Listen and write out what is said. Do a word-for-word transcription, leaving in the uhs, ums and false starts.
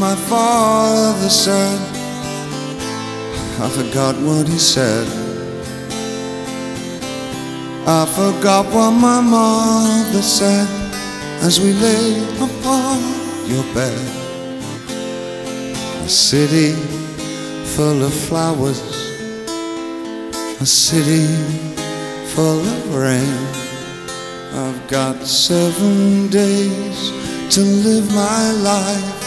my father said. I forgot what he said. I forgot what my mother said as we lay upon your bed. A city full of flowers, a city full of rain. I've got seven days to live my life